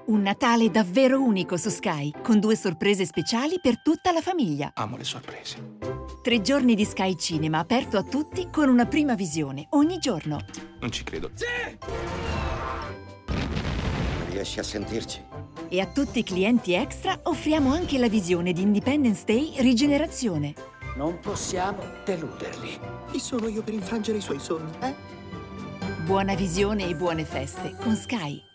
Un Natale davvero unico su Sky, con 2 sorprese speciali per tutta la famiglia. Amo le sorprese. 3 giorni di Sky Cinema aperto a tutti con una prima visione ogni giorno. Non ci credo. Sì! Riesci a sentirci? E a tutti i clienti extra offriamo anche la visione di Independence Day Rigenerazione. Non possiamo deluderli. Chi sono io per infrangere i suoi sogni, eh? Buona visione e buone feste con Sky.